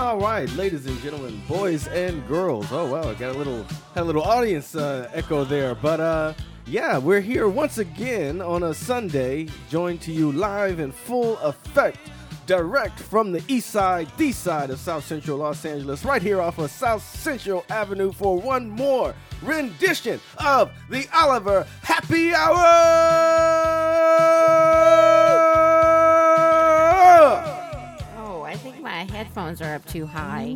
All right, ladies and gentlemen, boys and girls. Oh wow, I got a little audience echo there, but yeah, we're here once again on a Sunday, joined to you live in full effect, direct from the east side, the side of South Central Los Angeles, right here off of South Central Avenue for one more rendition of the Oliver Happy Hour. I think my headphones are up too high.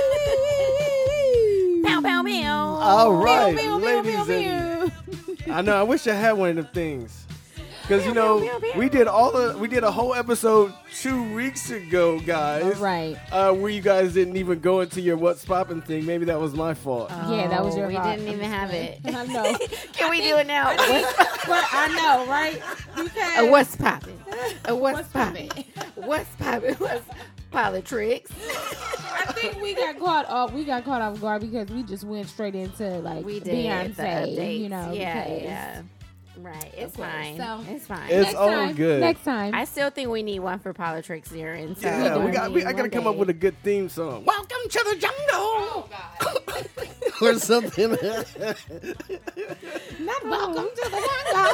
Pow, pow, meow. All right, Meow, meow, meow, ladies meow, and I know I wish I had one of them things, because you Meow, know meow, meow. we did a whole episode 2 weeks ago, guys. Right. Where you guys didn't even go into your what's poppin' thing. Maybe that was my fault. Yeah, that was your We fault. didn't even have it. I know. Can we do it now? But I know, right? Because What's poppin'? What's What's poppin'? poppin'? What's poppin'? What's politics? I think we got caught off guard because we just went straight into like We did the Beyonce, updates. you know. Yeah, because yeah. Right. It's Okay, fine. so- It's fine. It's next all time, good. Next time. I still think we need one for politics here. And so Yeah, I gotta come up with a good. good theme song. Welcome to the jungle, oh God. or something. Not welcome to the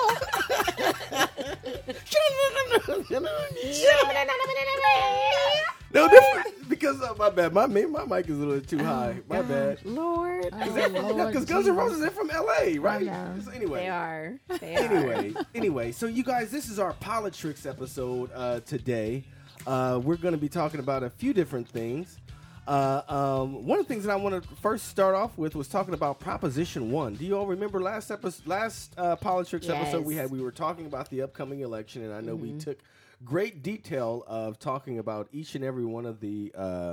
No different, because my bad. My mic is a little too high. My bad. Lord. Because Guns N' Roses, they're from LA, right? know. So anyway, They are. They are. anyway, so you guys, this is our Politrix episode today. We're going to be talking about a few different things. One of the things that I want to first start off with was talking about Proposition 1. Do you all remember last Politrix episode we Yes. had? We were talking about the upcoming election, and I know we took great detail of talking about each and every one of the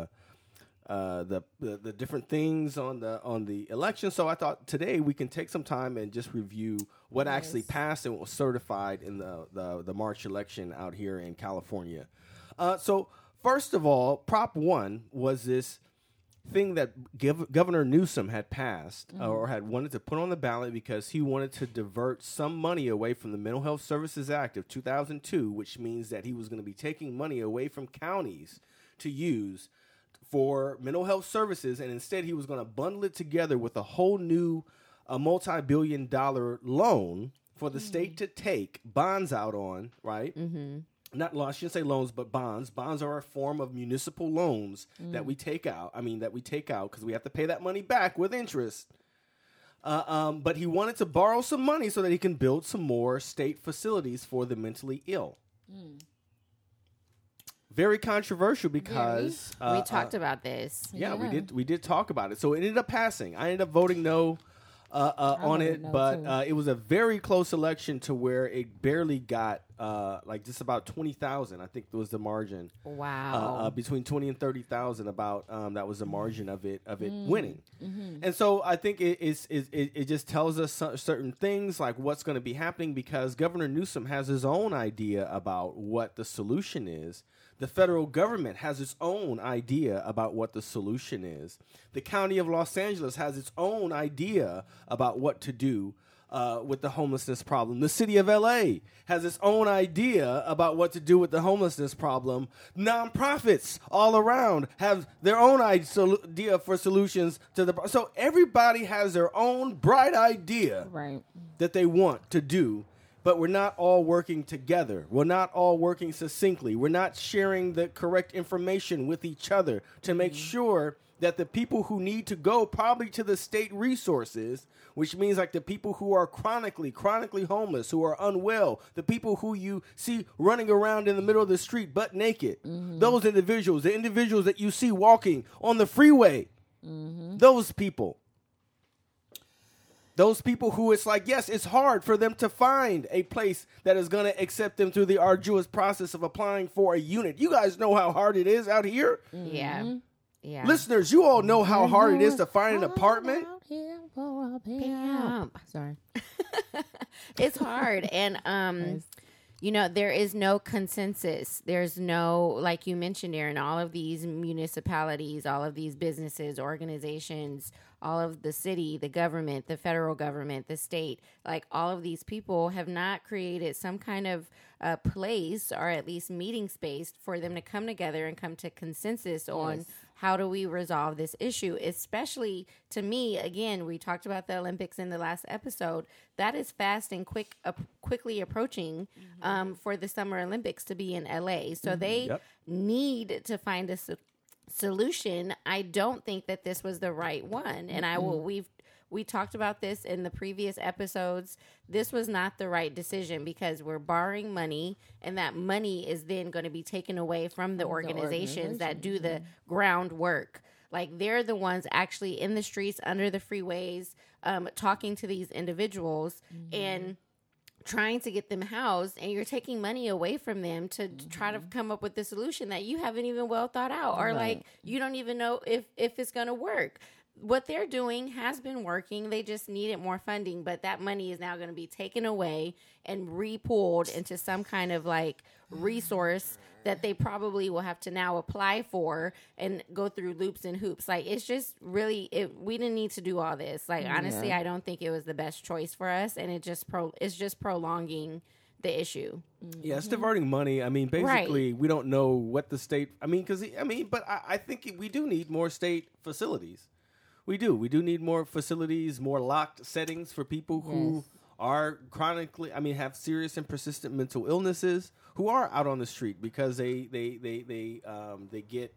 different things on the election. So I thought today we can take some time and just review what actually passed and was certified in the March election out here in California. So first of all, Prop 1 was this thing that Governor Newsom had passed or had wanted to put on the ballot because he wanted to divert some money away from the Mental Health Services Act of 2002, which means that he was going to be taking money away from counties to use for mental health services, and instead he was going to bundle it together with a whole new multi-billion-dollar loan for the state to take bonds out on, right? Not I shouldn't say loans, but bonds. Bonds are a form of municipal loans that we take out. Because we have to pay that money back with interest. But he wanted to borrow some money so that he can build some more state facilities for the mentally ill. Very controversial because We talked about this. yeah, Yeah. we did talk about it. So it ended up passing. I ended up voting no on voted it, no, but too. it was a very close election to where it barely got like just about 20,000. I think was the margin. Wow. Between 20 and 30,000. About that was the margin of it winning. And so I think it just tells us certain things like what's going to be happening because Governor Newsom has his own idea about what the solution is. The federal government has its own idea about what the solution is. The county of Los Angeles has its own idea about what to do with the homelessness problem. The city of LA has its own idea about what to do with the homelessness problem. Nonprofits all around have their own idea for solutions to the problem. So everybody has their own bright idea Right. that they want to do. But we're not all working together. We're not all working succinctly. We're not sharing the correct information with each other to make sure that the people who need to go probably to the state resources, which means like the people who are chronically homeless, who are unwell, the people who you see running around in the middle of the street butt naked, those individuals, the individuals that you see walking on the freeway, those people. Those people who it's like, yes, it's hard for them to find a place that is going to accept them through the arduous process of applying for a unit. You guys know how hard it is out here. Yeah. Yeah. Listeners, you all know how hard it is to find an apartment. Pimp. Sorry. It's hard. And, you know, there is no consensus. There's no, like you mentioned, Aaron, all of these municipalities, all of these businesses, organizations, all of the city, the government, the federal government, the state, like all of these people have not created some kind of place or at least meeting space for them to come together and come to consensus on how do we resolve this issue? Especially to me, again, we talked about the Olympics in the last episode. That is fast and quickly approaching for the Summer Olympics to be in LA. So they need to find a solution. I don't think that this was the right one. And we talked about this in the previous episodes. This was not the right decision because we're borrowing money, and that money is then going to be taken away from the organizations that do the groundwork. Like, they're the ones actually in the streets, under the freeways, talking to these individuals and trying to get them housed, and you're taking money away from them to try to come up with the solution that you haven't even well thought out, or like you don't even know if it's going to work. What they're doing has been working. They just needed more funding, but that money is now going to be taken away and re-pooled into some kind of like resource that they probably will have to now apply for and go through loops and hoops. Like, it's just really, we didn't need to do all this. Like, honestly, I don't think it was the best choice for us, and it's just prolonging the issue. Yeah, it's diverting money. I mean, basically, we don't know what the state. I mean, but I think we do need more state facilities. We do. We do need more facilities, more locked settings for people who are chronically, have serious and persistent mental illnesses, who are out on the street because they get,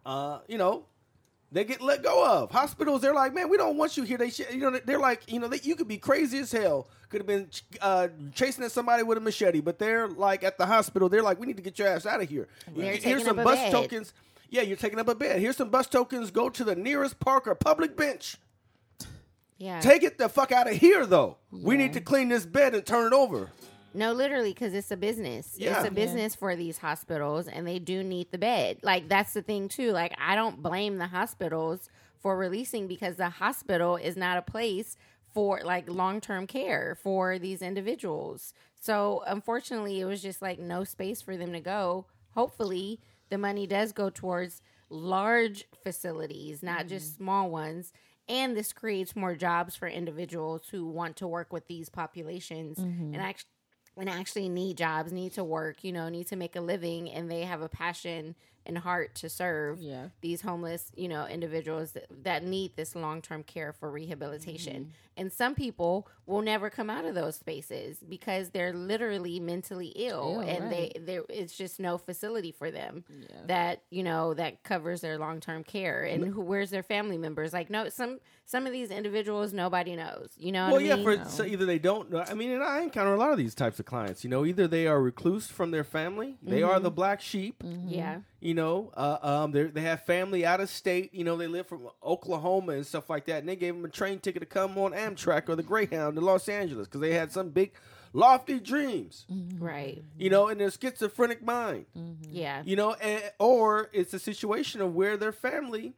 they get let go of. Hospitals, they're like, man, we don't want you here. They're like, you could be crazy as hell. Could have been chasing at somebody with a machete, but they're like at the hospital. They're like, we need to get your ass out of here. Here's some bus tokens. Yeah, you're taking up a bed. Here's some bus tokens. Go to the nearest park or public bench. Yeah. Take it the fuck out of here, though. Yeah. We need to clean this bed and turn it over. No, literally, because it's a business. Yeah. It's a business for these hospitals, and they do need the bed. Like, that's the thing, too. Like, I don't blame the hospitals for releasing, because the hospital is not a place for, like, long-term care for these individuals. So, unfortunately, it was just, like, no space for them to go. Hopefully, the money does go towards large facilities, not just small ones. And this creates more jobs for individuals who want to work with these populations and actually need jobs, need to work, need to make a living, and they have a passion and heart to serve these homeless, individuals that need this long-term care for rehabilitation. And some people will never come out of those spaces because they're literally mentally ill, and it's just no facility for them that covers their long-term care. And where's their family members? Like, no, some of these individuals nobody knows. You know what I mean? So either they don't know. I mean, and I encounter a lot of these types of clients. Either they are recluse from their family, they are the black sheep. Yeah. They have family out of state. They live from Oklahoma and stuff like that, and they gave them a train ticket to come on Amtrak or the Greyhound to Los Angeles because they had some big, lofty dreams. Right. And their schizophrenic mind. Yeah. Or it's a situation of where their family,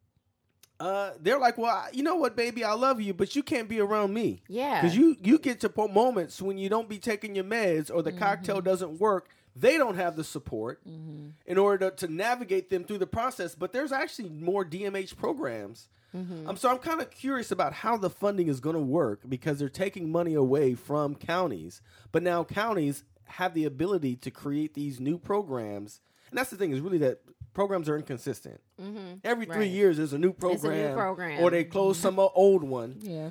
they're like, well, you know what, baby, I love you, but you can't be around me. Yeah. Because you get to moments when you don't be taking your meds or the cocktail doesn't work. They don't have the support in order to navigate them through the process. But there's actually more DMH programs. So I'm kind of curious about how the funding is going to work, because they're taking money away from counties. But now counties have the ability to create these new programs. And that's the thing, is really that programs are inconsistent. Every 3 years there's a new program. It's a new program. Or they close some old one. Yeah.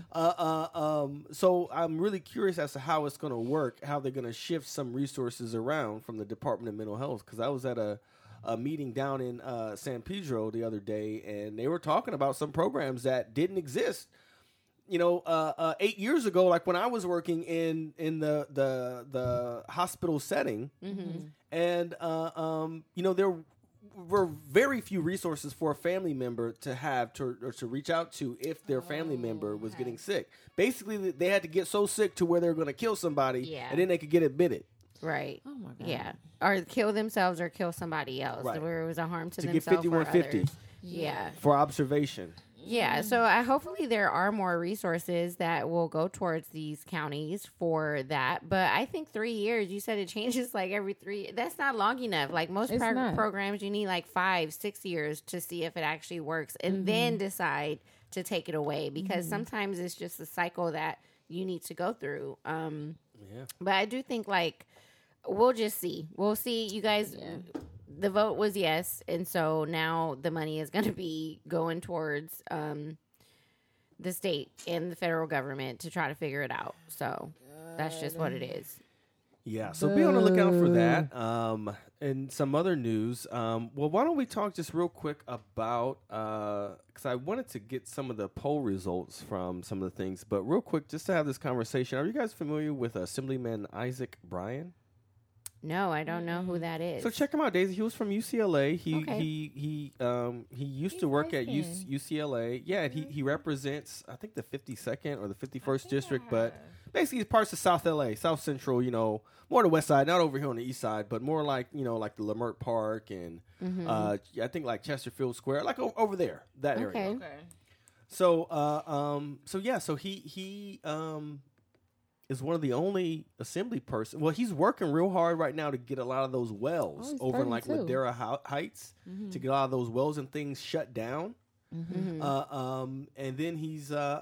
So I'm really curious as to how it's going to work, how they're going to shift some resources around from the Department of Mental Health. Because I was at a meeting down in San Pedro the other day, and they were talking about some programs that didn't exist 8 years ago, like when I was working in the hospital setting. And there were very few resources for a family member to have or to reach out to if their family member was getting sick. Basically, they had to get so sick to where they were going to kill somebody, and then they could get admitted. Right. Oh my God. Yeah. Or kill themselves or kill somebody else, where it was a harm to themselves. To get 5150. Yeah. For observation. Yeah, so hopefully there are more resources that will go towards these counties for that. But I think 3 years, you said it changes like every 3. That's not long enough. Like most programs, you need like 5-6 years to see if it actually works, and then decide to take it away, because sometimes it's just a cycle that you need to go through. But I do think, like, we'll just see. We'll see, you guys. the vote was yes, and so now the money is going to be going towards the state and the federal government to try to figure it out. So that's just what it is. Yeah, so be on the lookout for that. And some other news. Well, why don't we talk just real quick about, because I wanted to get some of the poll results from some of the things, but real quick, just to have this conversation, are you guys familiar with Assemblyman Isaac Bryan? No, I don't know who that is. So check him out, Daisy. He was from UCLA. Okay. He used to work at UCLA. Yeah, he represents, I think, the 52nd or the 51st district, but basically it's parts of South LA, South Central, more the west side, not over here on the east side, but more like, like the Lamert Park and I think like Chesterfield Square, like over there, that area. Okay. So he is one of the only assembly person. Well, he's working real hard right now to get a lot of those wells over in like Ladera Heights to get a lot of those wells and things shut down. And then he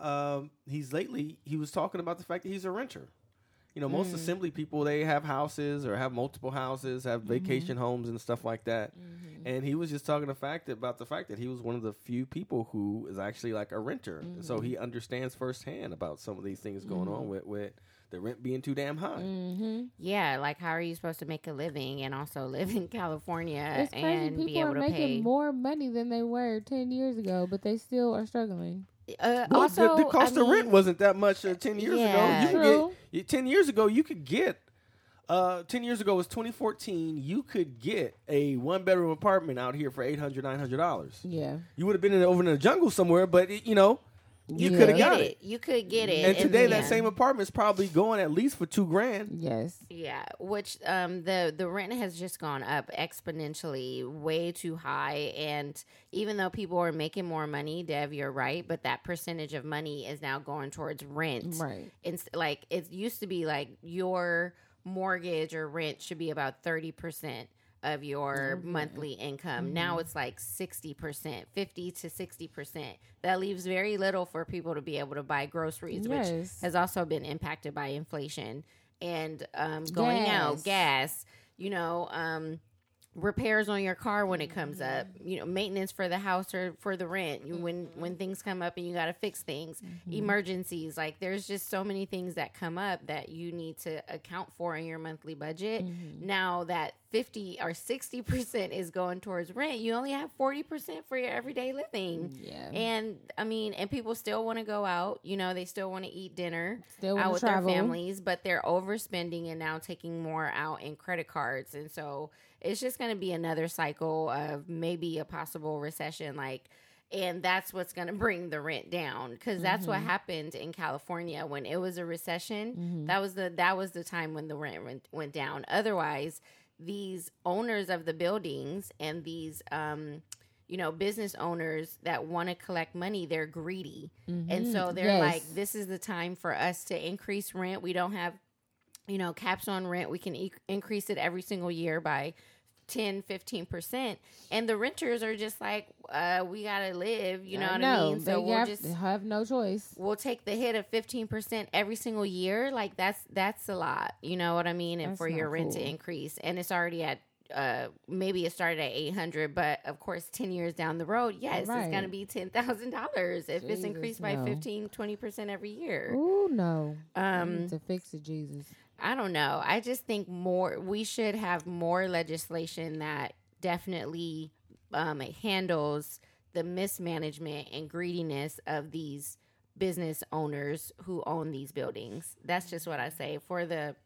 was talking about the fact that he's a renter. Most assembly people, they have houses or have multiple houses, have vacation homes and stuff like that. And he was just talking about the fact that he was one of the few people who is actually like a renter. So he understands firsthand about some of these things going on with the rent being too damn high. Yeah, like how are you supposed to make a living and also live in California it's crazy. and People be able are to making pay more money than they were 10 years ago, but they still are struggling. Also, the cost of rent wasn't that much 10 years Yeah. ago. 10 years ago, you could get 10 years ago was 2014. You could get a 1-bedroom apartment out here for $800, $900. Yeah. You would have been over in the jungle somewhere, but you could have got it. You could get it. And today, that yeah. same apartment's probably going at least for $2,000. Yes. Yeah, which the rent has just gone up exponentially, way too high. And even though people are making more money, Dev, you're right, but that percentage of money is now going towards rent. Right. It's like it used to be like your mortgage or rent should be about 30% of your monthly income. Now it's like 60%, 50 to 60%. That leaves very little for people to be able to buy groceries, which has also been impacted by inflation and going out, gas, repairs on your car when it comes up, maintenance for the house or for the rent, when things come up and you got to fix things, emergencies, like there's just so many things that come up that you need to account for in your monthly budget. Now that 50 or 60% is going towards rent, you only have 40% for your everyday living. Yeah. And and people still want to go out, they still want to eat dinner out with travel. their families, but they're overspending and now taking more out in credit cards. And so it's just going to be another cycle of maybe a possible recession, and that's what's going to bring the rent down, because that's what happened in California when it was a recession. That was the time when the rent went down. Otherwise, these owners of the buildings and these business owners that want to collect money, they're greedy, and so they're like, this is the time for us to increase rent. We don't have caps on rent. We can increase it every single year by 10-15%, and the renters are just like, we gotta live, know what I mean? So we'll just have no choice. We'll take the hit of 15% every single year. Like that's a lot, you know what I mean? And That's for your not rent cool. to increase, and it's already at maybe it started at 800, but of course 10 years down the road, yes, Right. it's gonna be $10,000 if it's increased by no. 15-20% every year. Oh no. I need to fix it, Jesus. I don't know. I just think we should have more legislation that definitely handles the mismanagement and greediness of these business owners who own these buildings. That's just what I say. For the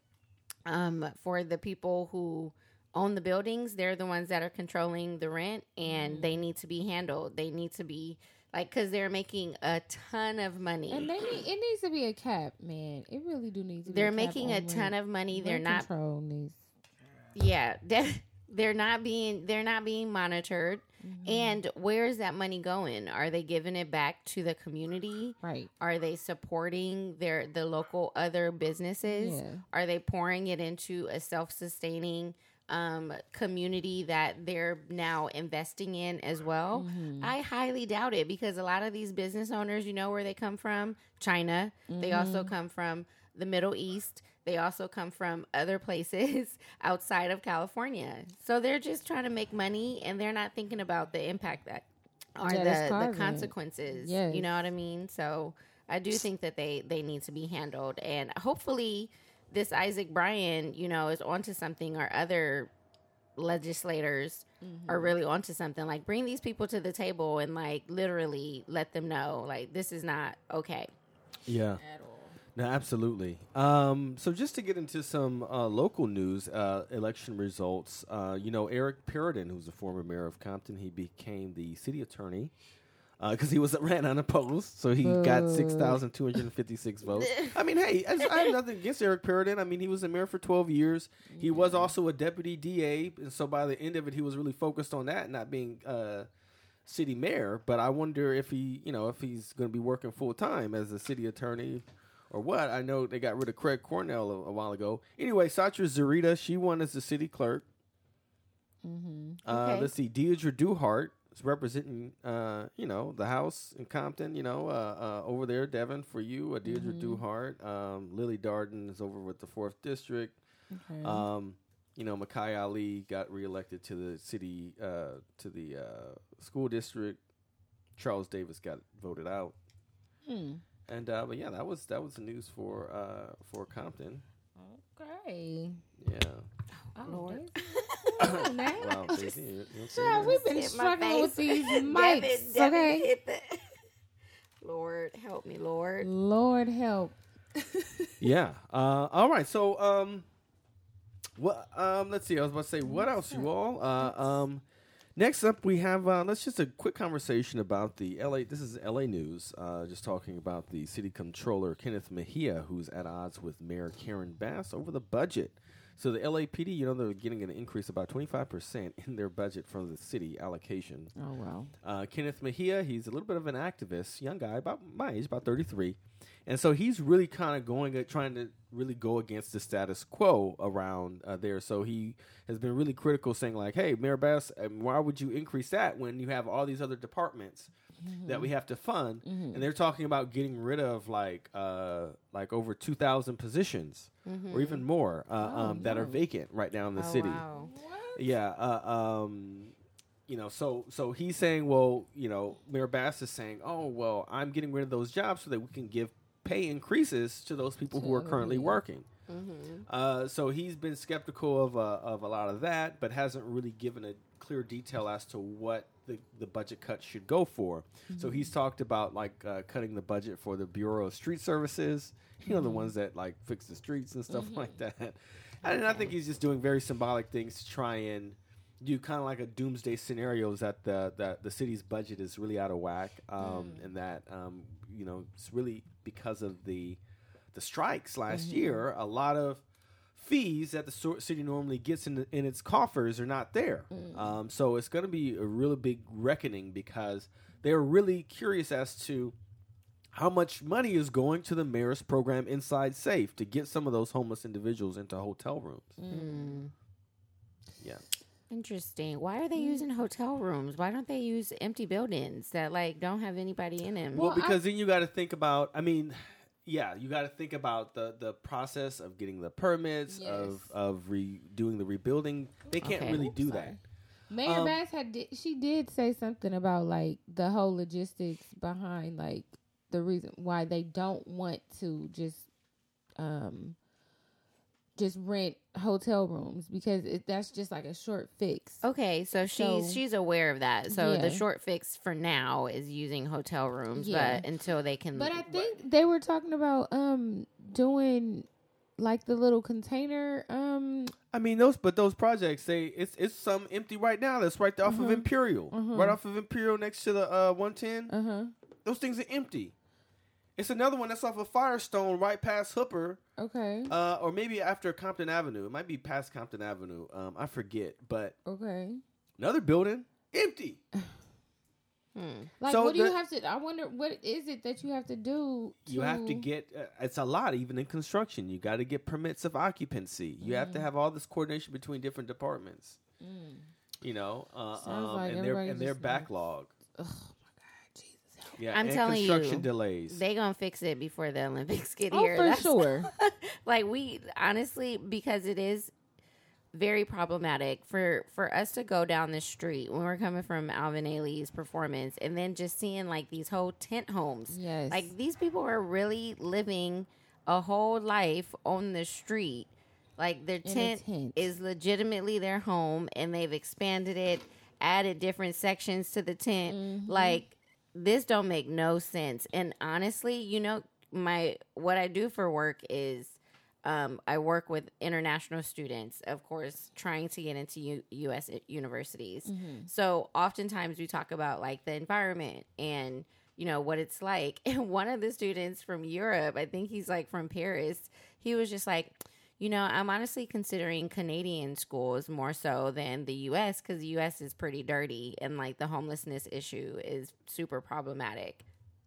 people who own the buildings, they're the ones that are controlling the rent, and they need to be handled. They need to be because they're making a ton of money. And it needs to be a cap, man. It really do need to be They're a cap making a on ton of money. They're rent not control needs. Yeah, they're not being monitored. And where is that money going? Are they giving it back to the community? Right. Are they supporting the local other businesses? Yeah. Are they pouring it into a self-sustaining community that they're now investing in as well. I highly doubt it, because a lot of these business owners, you know where they come from? China. They also come from the Middle East. They also come from other places outside of California. So they're just trying to make money, and they're not thinking about the impact that or the consequences. Yes. You know what I mean? So I do think that they need to be handled. And hopefully this Isaac Bryan, you know, is onto something, or other legislators are really onto something. Like, bring these people to the table and, like, literally let them know, like, this is not okay. Yeah. At all. No, absolutely. So just to get into some local news, election results, you know, Eric Perrodin, who's a former mayor of Compton, he became the city attorney because he ran unopposed. So he got 6,256 votes. I mean, hey, I have nothing against Eric Perrodin. I mean, he was a mayor for 12 years. He was also a deputy DA. And so by the end of it, he was really focused on that, not being city mayor. But I wonder if he, you know, if he's going to be working full time as a city attorney or what. I know they got rid of Craig Cornell a while ago. Anyway, Satra Zarita, she won as the city clerk. Okay. Let's see, Deidre Duhart is representing, you know, the house in Compton, you know, over there, Devin, for you, Deidre Duhart. Lily Darden is over with the 4th District. Okay. You know, Makai Ali got reelected to the city, to the school district. Charles Davis got voted out. And but yeah, that was the news for Compton. Okay. Yeah. Oh, Lord. Well, Daisy, you know, Child, we've been Hit my struggling with face. these mics. Devin Okay. hit the Lord, help me, Lord. Lord help. yeah. All right. So what? Let's see. I was about to say, what else, you all? Next up, we have let's just a quick conversation about the LA. This is LA news. Just talking about the city controller Kenneth Mejia, who's at odds with Mayor Karen Bass over the budget. So the LAPD, you know, they're getting an increase about 25% in their budget from the city allocation. Oh, wow. Kenneth Mejia, he's a little bit of an activist, young guy, about my age, about 33. And so he's really kind of trying to really go against the status quo around there. So he has been really critical, saying like, hey, Mayor Bass, why would you increase that when you have all these other departments that we have to fund? And they're talking about getting rid of like over 2,000 positions or even more that are vacant right now in the city. Wow. Yeah. You know, so he's saying, well, you know, Mayor Bass is saying, oh, well, I'm getting rid of those jobs so that we can give pay increases to those people who are currently working. So he's been skeptical of a lot of that, but hasn't really given a clear detail as to what the budget cut should go for. So he's talked about like cutting the budget for the Bureau of Street Services, you know, the ones that like fix the streets and stuff like that. And I think he's just doing very symbolic things to try and do kind of like a doomsday scenarios that the city's budget is really out of whack, and that you know, it's really because of the strikes last year. A lot of fees that the city normally gets in its coffers are not there. So it's going to be a really big reckoning, because they're really curious as to how much money is going to the mayor's program Inside Safe to get some of those homeless individuals into hotel rooms. Yeah. Interesting. Why are they using hotel rooms? Why don't they use empty buildings that like don't have anybody in them? Well, because then you got to think about, I mean, yeah, you got to think about the process of getting the permits, of doing the rebuilding. They can't really do that. Mayor Bass she did say something about like the whole logistics behind like the reason why they don't want to just rent hotel rooms, because that's just like a short fix. Okay, so she's aware of that. So Yeah. the short fix for now is using hotel rooms, Yeah. but until they can. But I think they were talking about doing like the little container. I mean, those projects, it's some empty right now. That's right off of Imperial, right off of Imperial next to the 110. Those things are empty. It's another one that's off of Firestone, right past Hooper. Okay. Or maybe after Compton Avenue. It might be past Compton Avenue. I forget. But Okay. another building, empty. Like, So what do you have to? I wonder, what is it that you have to do? You have to get. It's a lot, even in construction. You got to get permits of occupancy. You have to have all this coordination between different departments. You know, like and their backlog. Ugh. Yeah, I'm and telling construction you, delays. they gonna fix it before the Olympics get Oh, here. for That's- sure. Like, we honestly, because it is very problematic for us to go down the street when we're coming from Alvin Ailey's performance and then just seeing like these whole tent homes. Yes. Like, these people are really living a whole life on the street. Like, their In a tent tent. is legitimately their home, and they've expanded it, added different sections to the tent. Like, this don't make no sense. And honestly, you know, what I do for work is I work with international students, of course, trying to get into U.S. universities. So oftentimes we talk about like the environment and, you know, what it's like. And one of the students from Europe, I think he's like from Paris, he was just like, you know, I'm honestly considering Canadian schools more so than the U.S. because the U.S. is pretty dirty and like the homelessness issue is super problematic.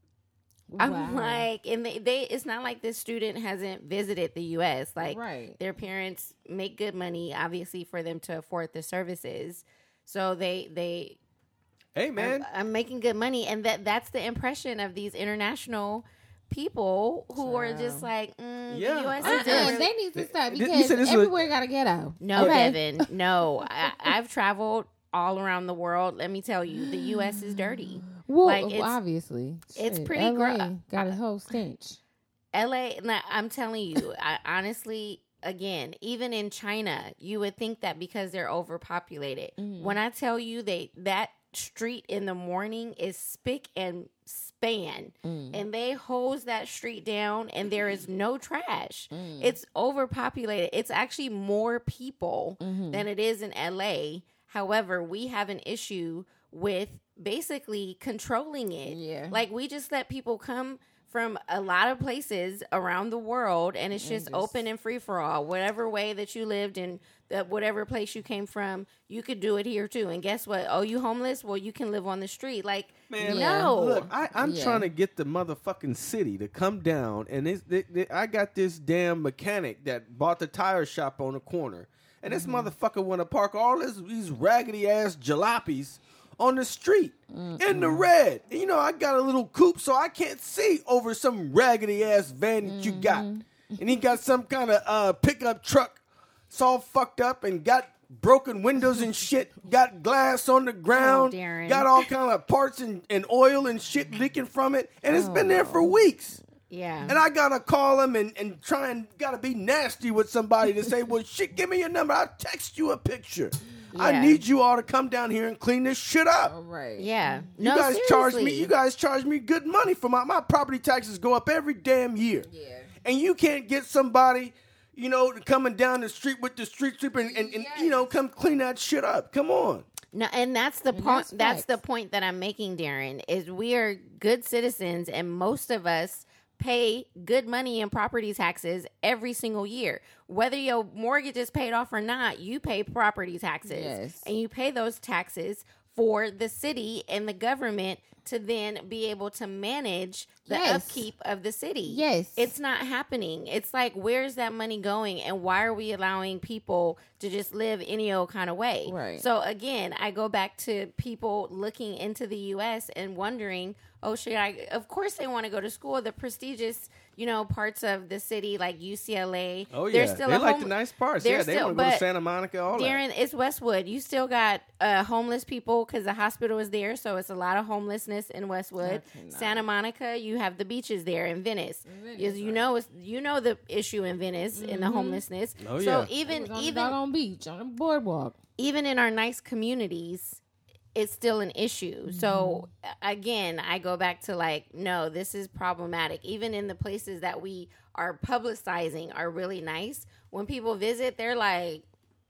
I'm Wow. like, and they it's not like this student hasn't visited the U.S. Like, Right. their parents make good money, obviously, for them to afford the services. So they Hey, man. I'm making good money, and that's the impression of these international people who are just like, Yeah. the U.S. I- is They really- need to stop You because said this was- everywhere got a ghetto. No, Okay? Devin, no. I've traveled all around the world. Let me tell you, the U.S. is dirty. Well, Like, it's- obviously, it's Shit, pretty LA got a whole stench. LA, I'm telling you, I honestly, again, even in China, you would think that because they're overpopulated. When I tell you that street in the morning is spick and span, and they hose that street down, and there is no trash. It's overpopulated. It's actually more people than it is in LA. However, we have an issue with basically controlling it. Yeah. Like, we just let people come from a lot of places around the world, and it's just open and free for all. Whatever way that you lived in, that whatever place you came from, you could do it here too. And guess what? Oh, you homeless? Well, you can live on the street. Like, Man, no. Look, I'm Yeah. trying to get the motherfucking city to come down, and I got this damn mechanic that bought the tire shop on the corner, and this motherfucker want to park all these raggedy ass jalopies on the street in the red. And, you know, I got a little coupe, so I can't see over some raggedy ass van that you got. And he got some kind of pickup truck. It's all fucked up and got broken windows and shit. Got glass on the ground. Darren. Got all kind of parts and oil and shit leaking from it. And it's been there for weeks. Yeah. And I gotta call him and try and gotta be nasty with somebody to say, well, shit, give me your number. I'll text you a picture. I Yeah. need you all to come down here and clean this shit up. All right. Yeah. You No, guys seriously. charge me good money for my property taxes go up every damn year. Yeah. And you can't get somebody, you know, coming down the street with the street sweeper and you know, come clean that shit up. Come on. No, and that's the point. that's That's the facts. point that I'm making, Darren. Is we are good citizens, and most of us pay good money in property taxes every single year. Whether your mortgage is paid off or not, you pay property taxes, Yes. and you pay those taxes for the city and the government to then be able to manage the Yes. upkeep of the city. Yes. It's not happening. It's like, where's that money going, and why are we allowing people to just live any old kind of way? Right. So again, I go back to people looking into the U.S. and wondering, oh, of course they want to go to school. The prestigious, you know, parts of the city like UCLA. Oh, yeah. There's still they a like the nice parts. there's Yeah, they still- want to go to but Santa Monica, all that. Darren, it's Westwood. You still got homeless people because the hospital is there, so it's a lot of homelessness in Westwood. That's Santa Monica, you have the beaches there in Venice. Venice, You know, the issue in Venice in the homelessness. Oh, so yeah. It even was on the even doggone beach on the boardwalk. even in our nice communities, it's still an issue. So again, I go back to like, no, this is problematic. Even in the places that we are publicizing are really nice. When people visit, they're like,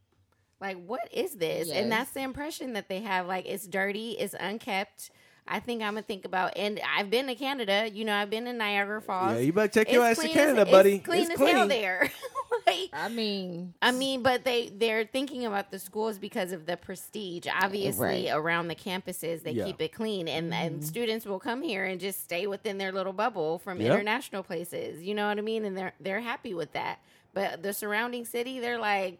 what is this? Yes. And that's the impression that they have. Like, it's dirty, it's unkept. I think I'm gonna think about, and I've been to Canada. You know, I've been to Niagara Falls. Yeah, you better take your It's ass to clean as- Canada, buddy. It's clean It's as hell clean. there. right? I mean, but they're thinking about the schools because of the prestige. Obviously, around the campuses, they keep it clean, and students will come here and just stay within their little bubble from international places. You know what I mean? And they're happy with that. But the surrounding city, they're like,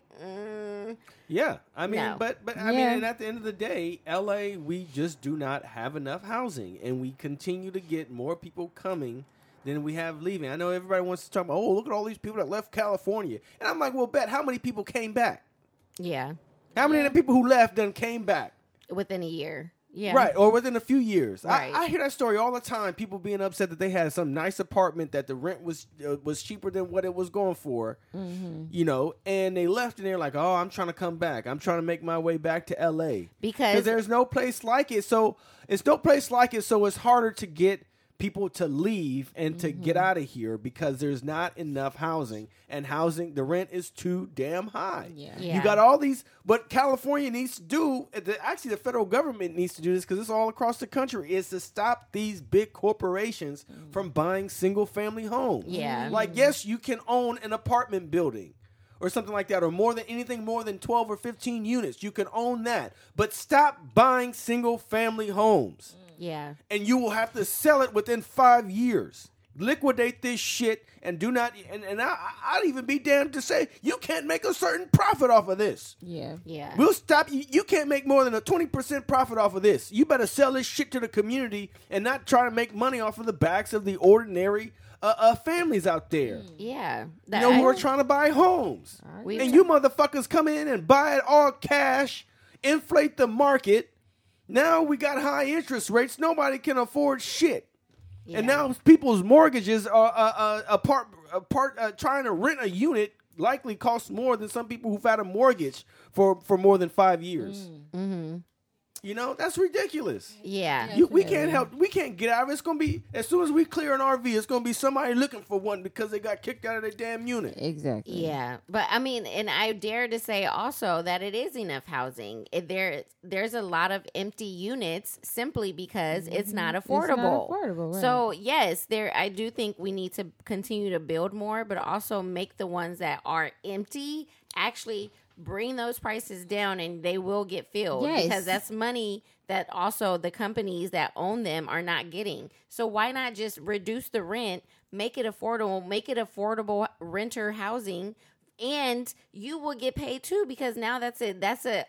yeah. I mean, no. but I mean, and at the end of the day, LA, we just do not have enough housing, and we continue to get more people coming than we have leaving. I know everybody wants to talk about, oh, look at all these people that left California, and I'm like, well, bet how many people came back? Yeah. How many of the people who left then came back Within a year. Yeah. Right, or within a few years. Right. I hear that story all the time. People being upset that they had some nice apartment that the rent was cheaper than what it was going for, you know, and they left and they're like, oh, I'm trying to come back. I'm trying to make my way back to L.A. Because there's no place like it. So it's no place like it, so it's harder to get people to leave and to get out of here because there's not enough housing, and the rent is too damn high. Yeah. You got all these, what California needs to do, actually the federal government needs to do this because it's all across the country, is to stop these big corporations from buying single family homes. Yeah. Like, yes, you can own an apartment building or something like that, or more than 12 or 15 units. You can own that, but stop buying single family homes. Yeah. And you will have to sell it within 5 years. Liquidate this shit and do not. And I'd even be damned to say you can't make a certain profit off of this. Yeah. Yeah. We'll stop you. You can't make more than a 20% profit off of this. You better sell this shit to the community and not try to make money off of the backs of the ordinary families out there. Yeah. You know, who are trying to buy homes. And you motherfuckers come in and buy it all cash, inflate the market. Now we got high interest rates. Nobody can afford shit. Yeah. And now people's mortgages are trying to rent a unit likely costs more than some people who've had a mortgage for more than 5 years. Mm-hmm. You know, that's ridiculous. Yeah. We can't get out of it. It's going to be, as soon as we clear an RV, it's going to be somebody looking for one because they got kicked out of their damn unit. Exactly. Yeah. But I mean, and I dare to say also that it is enough housing. There's a lot of empty units simply because it's not affordable. It's not affordable, right. So yes, I do think we need to continue to build more, but also make the ones that are empty actually bring those prices down and they will get filled because that's money that also the companies that own them are not getting. So why not just reduce the rent, make it affordable renter housing, and you will get paid too because now that's a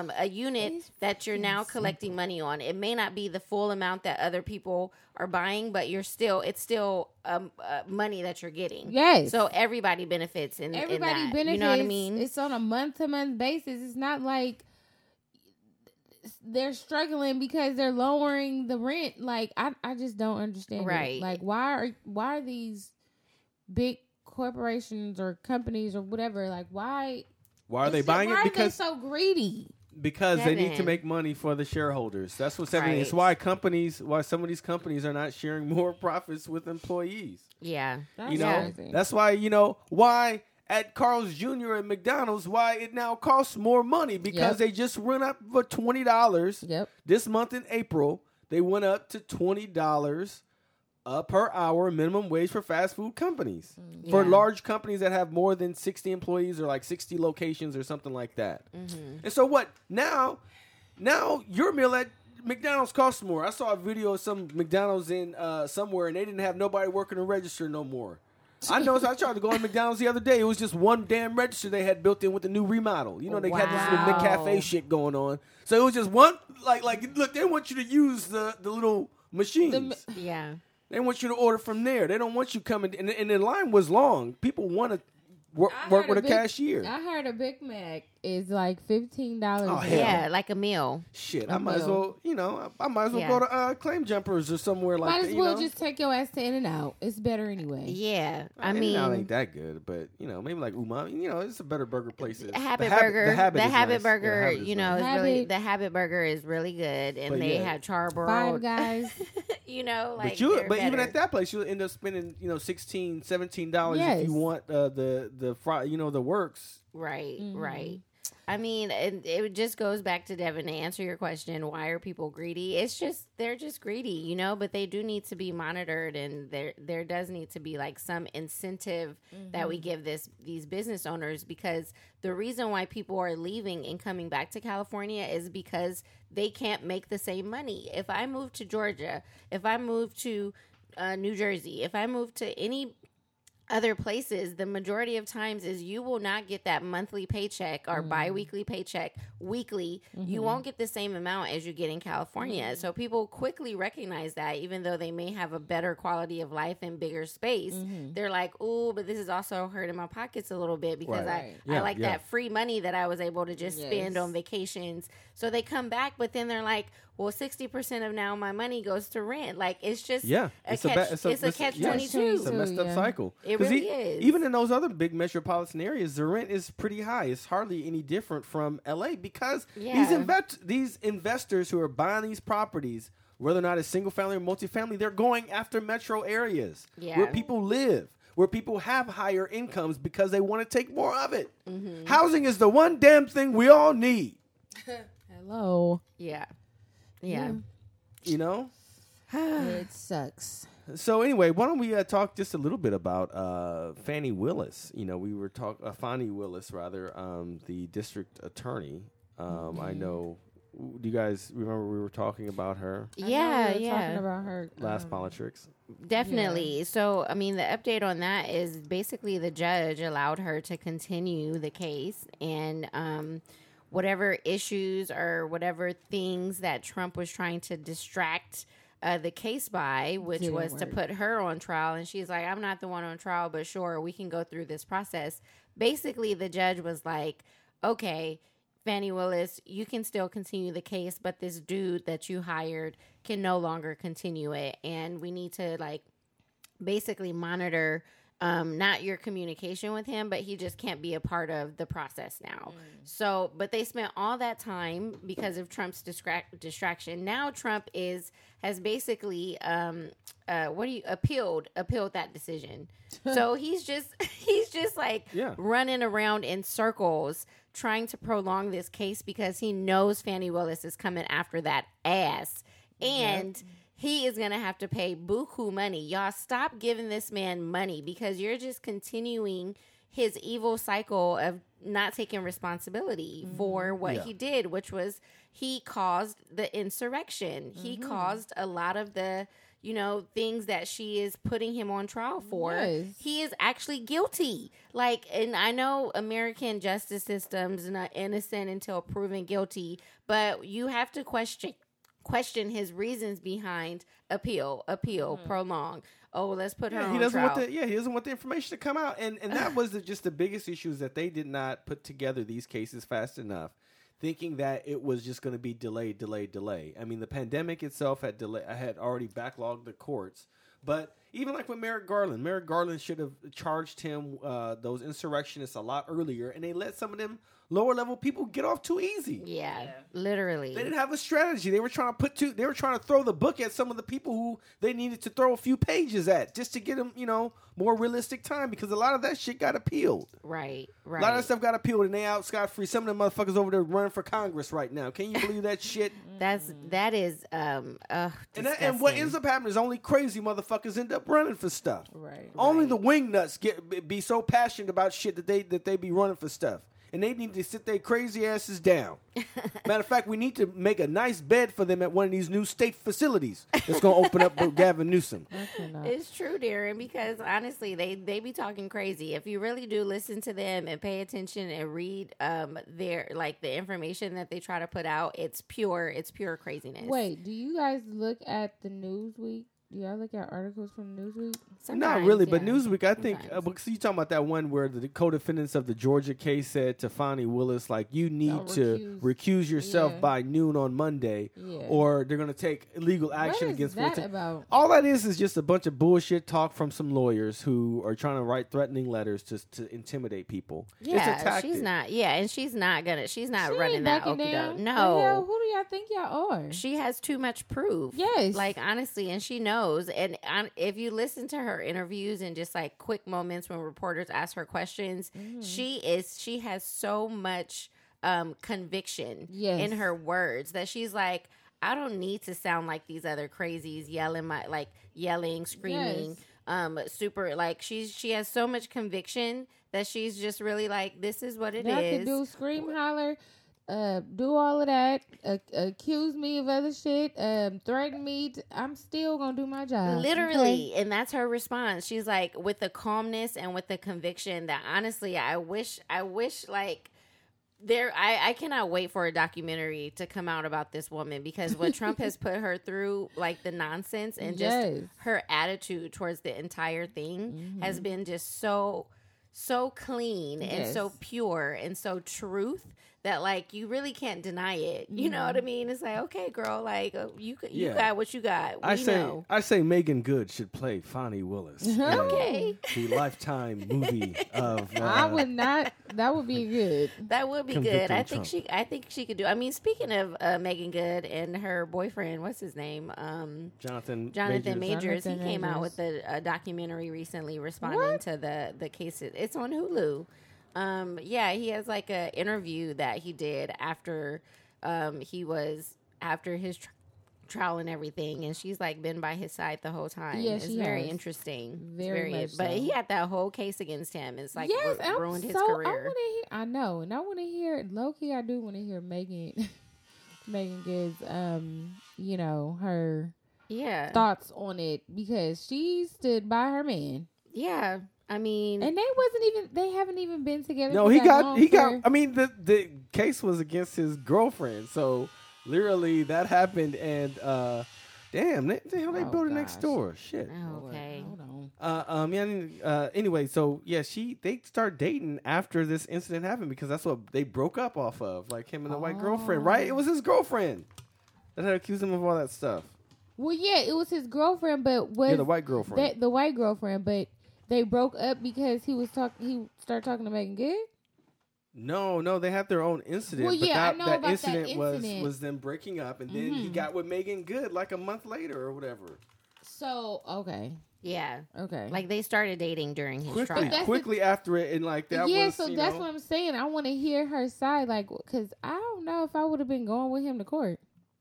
unit that you're now collecting money on. It may not be the full amount that other people are buying, but it's still money that you're getting. Yes. So everybody benefits in that. Benefits. You know what I mean? It's on a month-to-month basis. It's not like they're struggling because they're lowering the rent. Like I just don't understand. Right. It. Like why are these big corporations or companies or whatever, like why are they buying it? Because are they so greedy? Because they need to make money for the shareholders. That's what's happening. Right. It's why some of these companies are not sharing more profits with employees. Yeah. That's why, why at Carl's Jr. and McDonald's, why it now costs more money because they just went up for $20. Yep. This month in April, they went up to $20 per hour minimum wage for fast food companies. For large companies that have more than 60 employees or like 60 locations or something like that. Mm-hmm. And so what? Now your meal at McDonald's costs more. I saw a video of some McDonald's in somewhere and they didn't have nobody working the register no more. I noticed I tried to go to McDonald's the other day. It was just one damn register they had built in with the new remodel. You know, they had this little McCafe shit going on. So it was just one, like look, they want you to use the little machines. They want you to order from there. They don't want you coming. And the line was long. People want to work with a cashier. I heard a Big Mac is like $15. Oh, hell. Yeah, like a meal. Shit, I might as well, go to Claim Jumpers or somewhere like that. Might as well just take your ass to In-N-Out. It's better anyway. Yeah, I mean, In-N-Out ain't that good, but maybe like Umami. It's a better burger place. The Habit Burger. The Habit Burger, is really the Habit Burger is really good, and they have charbroiled. Five Guys. But even at that place, you'll end up spending $16, $17 if you want the fry, the works. Right, right. I mean, it just goes back to Devin to answer your question. Why are people greedy? It's just they're just greedy, you know. But they do need to be monitored, and there does need to be like some incentive that we give these business owners, because the reason why people are leaving and coming back to California is because they can't make the same money. If I move to Georgia, if I move to New Jersey, if I move to any other places, the majority of times is you will not get that monthly paycheck or bi-weekly paycheck weekly. You won't get the same amount as you get in California. So people quickly recognize that, even though they may have a better quality of life and bigger space, they're like, oh, but this is also hurting my pockets a little bit, because I like that free money that I was able to just spend on vacations. So they come back, but then they're like, well, 60% of now my money goes to rent. Like, it's just it's a catch-22. It's a messed up cycle. It really is. Even in those other big metropolitan areas, the rent is pretty high. It's hardly any different from LA, because these investors who are buying these properties, whether or not it's single family or multifamily, they're going after metro areas where people live, where people have higher incomes because they want to take more of it. Housing is the one damn thing we all need. Hello. Yeah. You know? It sucks. So anyway, why don't we talk just a little bit about Fani Willis? You know, we were Fani Willis, rather, the district attorney. I know. Do you guys remember we were talking about her? Yeah. Talking about her last Politics. Definitely. Yeah. So, I mean, the update on that is basically the judge allowed her to continue the case, and whatever issues or whatever things that Trump was trying to distract the case by, which was to put her on trial. And she's like, I'm not the one on trial, but sure, we can go through this process. Basically, the judge was like, okay, Fani Willis, you can still continue the case, but this dude that you hired can no longer continue it. And we need to, like, basically monitor not your communication with him, but he just can't be a part of the process now. So, but they spent all that time because of Trump's distraction. Now Trump has basically appealed that decision. So he's just like running around in circles trying to prolong this case, because he knows Fani Willis is coming after that ass, and he is going to have to pay buku money. Y'all stop giving this man money, because you're just continuing his evil cycle of not taking responsibility for what he did, which was he caused the insurrection. He caused a lot of the, things that she is putting him on trial for. Yes. He is actually guilty. Like, and I know American justice system's not innocent until proven guilty, but you have to question his reasons behind appeal, prolong. Oh, let's put her on trial. He doesn't want the information to come out. And that was just the biggest issue, is that they did not put together these cases fast enough, thinking that it was just going to be delay. I mean, the pandemic itself had already backlogged the courts. But even like with Merrick Garland should have charged him, those insurrectionists, a lot earlier, and they let some of them lower level people get off too easy. Yeah, literally. They didn't have a strategy. They were trying to throw the book at some of the people who they needed to throw a few pages at, just to get them, more realistic time, because a lot of that shit got appealed. Right. A lot of that stuff got appealed, and they out scot-free. Some of them motherfuckers over there running for Congress right now. Can you believe that shit? That is disgusting. And what ends up happening is only crazy motherfuckers end up running for stuff. Right. Only the wingnuts be so passionate about shit that they be running for stuff. And they need to sit their crazy asses down. Matter of fact, we need to make a nice bed for them at one of these new state facilities that's going to open up with Gavin Newsom. It's true, Darren, because honestly, they be talking crazy. If you really do listen to them and pay attention and read the information that they try to put out, it's pure craziness. Wait, do you guys look at the Newsweek? Do y'all look at articles from Newsweek? Sometimes, not really, but Newsweek, I think, because you talking about that one where the co-defendants of the Georgia case said to Fani Willis, like, you need to recuse yourself by noon on Monday, or they're going to take illegal action against you. What is that about? All that is just a bunch of bullshit talk from some lawyers who are trying to write threatening letters to intimidate people. Yeah, it's a tactic. She's not running that okie doke. No. Who do y'all think y'all are? She has too much proof. Yes. Like, honestly, and she knows. And if you listen to her interviews and just like quick moments when reporters ask her questions, she has so much conviction Yes. in her words, that she's like, I don't need to sound like these other crazies yelling, screaming, super, like she has so much conviction that she's just really like, this is what it is. I could do scream, holler, do all of that, accuse me of other shit, threaten me. I'm still gonna do my job. Literally. Okay? And that's her response. She's like, with the calmness and with the conviction that honestly, I wish like I cannot wait for a documentary to come out about this woman, because what Trump has put her through, like the nonsense and just her attitude towards the entire thing has been just so clean and so pure and so truth that like you really can't deny it. You know what I mean? It's like, okay, girl, like you got what you got. I say Megan Good should play Fonnie Willis. Okay, the Lifetime movie of. I would not. That would be good. That would be good. I think she could do. I mean, speaking of Megan Good and her boyfriend, what's his name? Jonathan Majors. He came out with a documentary recently responding to the cases. It's on Hulu. He has like a interview that he did after his trial and everything, and she's like been by his side the whole time. Yeah, it's very interesting. Very much but so. he had that whole case against him. It's like ruined his career. I know, and I want to hear low-key. I do want to hear Megan Good's her thoughts on it, because she stood by her man. Yeah. I mean, and they haven't even been together. No, he got. I mean, the case was against his girlfriend, so literally that happened, and damn, they built it next door. Shit. Okay. Hold on. Anyway, so yeah, they start dating after this incident happened, because that's what they broke up off of, like him and the white girlfriend, right? It was his girlfriend that had accused him of all that stuff. Well, yeah, it was his girlfriend, but the white girlfriend. The white girlfriend, but. They broke up because he started talking to Megan Good? No, they had their own incident. Well, yeah, I know about that incident. was them breaking up, and then he got with Megan Good like a month later or whatever. So, okay. Yeah. Okay. Like they started dating during his trial. Quickly after it, and like that was... Yeah, so that's what I'm saying. I want to hear her side, like, because I don't know if I would have been going with him to court.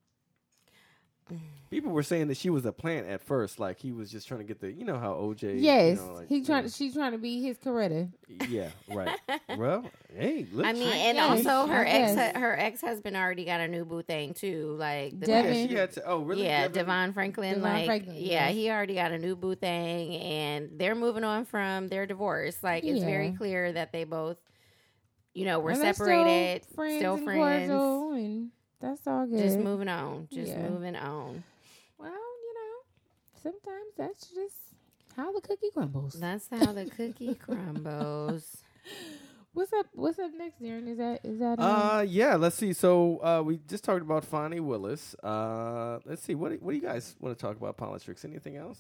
People were saying that she was a plant at first, like he was just trying to get the, how OJ. Yes, she's trying to be his Coretta. Yeah, right. Well, hey, look. I mean, and also her ex-husband already got a new boo thing too, like Devin. She had to. Oh, really? Yeah, Devon Franklin. He already got a new boo thing, and they're moving on from their divorce. Like it's very clear that they both, were separated, still friends, and that's all good. Just moving on. Moving on. Well, sometimes that's just how the cookie crumbles. That's how the cookie crumbles. What's up next, Darren? Is that yeah, let's see. So we just talked about Fonnie Willis. Let's see. What do you guys want to talk about politics? Anything else?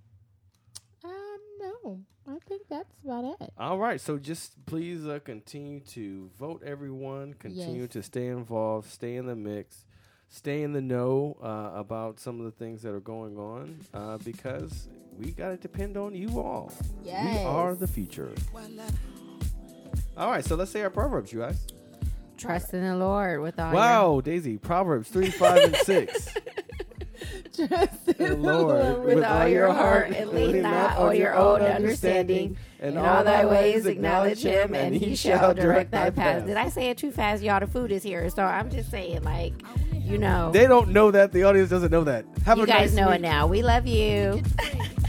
No. I think that's about it. All right. So just please continue to vote, everyone. Continue to stay involved, stay in the mix, stay in the know about some of the things that are going on, because we got to depend on you all. Yes. We are the future. All right. So let's say our Proverbs, you guys. Trust in the Lord with all Wow, Daisy. Proverbs 3, 5, and 6. Trust in the Lord with all your heart, and lean not on your own understanding. In all thy ways acknowledge him, and he shall direct thy path. Did I say it too fast? Y'all, the food is here. So I'm just saying, like, They don't know that. The audience doesn't know that. You guys know it now. We love you.